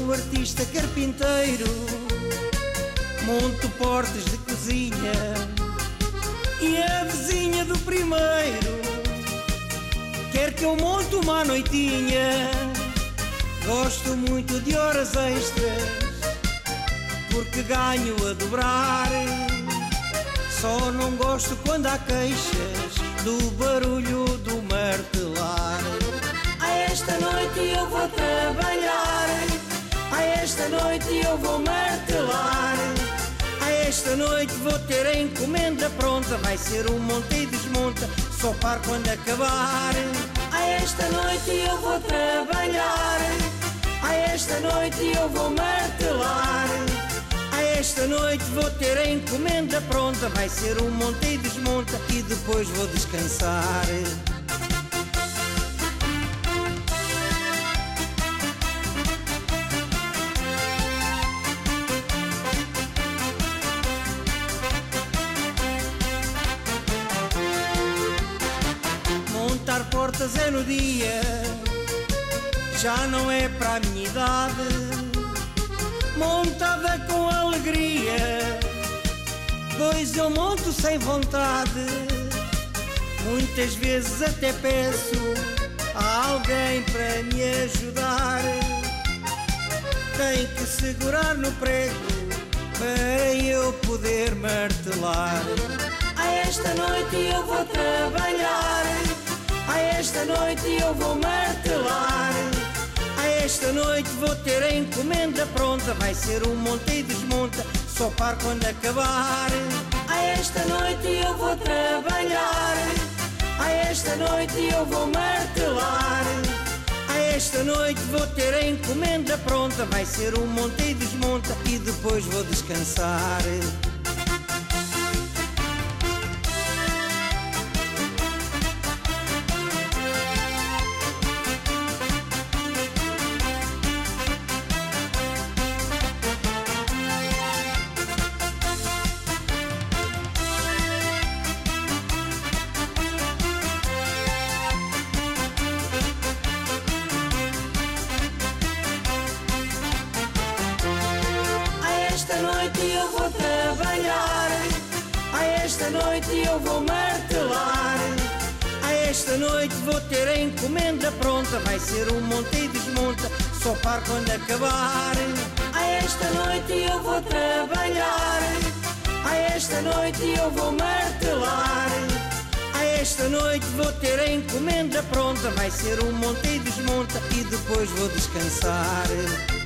o artista carpinteiro, monto portas de cozinha, e a vizinha do primeiro quer que eu monte uma noitinha. Gosto muito de horas extras, porque ganho a dobrar. Só não gosto quando há queixas do barulho do martelar. Esta noite eu vou trabalhar, esta noite eu vou martelar, esta noite vou ter a encomenda pronta. Vai ser um monta e desmonta, só paro quando acabar. Esta noite eu vou trabalhar, esta noite eu vou martelar, esta noite vou ter a encomenda pronta. Vai ser um monta e desmonta e depois vou descansar. Montar portas é no dia, já não é para a minha idade. Montada com alegria, pois eu monto sem vontade. Muitas vezes até peço a alguém para me ajudar. Tem que segurar no prego para eu poder martelar. Esta noite eu vou trabalhar, esta noite eu vou martelar, esta noite vou ter a encomenda pronta. Vai ser um monta e desmonta, só paro quando acabar. Esta noite eu vou trabalhar, esta noite eu vou martelar, esta noite vou ter a encomenda pronta. Vai ser um monta e desmonta e depois vou descansar. Esta noite eu vou trabalhar, esta noite eu vou martelar, esta noite vou ter a encomenda pronta. Vai ser um monta e desmonta, só paro quando acabar. Esta noite eu vou trabalhar, esta noite eu vou martelar, esta noite vou ter a encomenda pronta. Vai ser um monta e desmonta e depois vou descansar.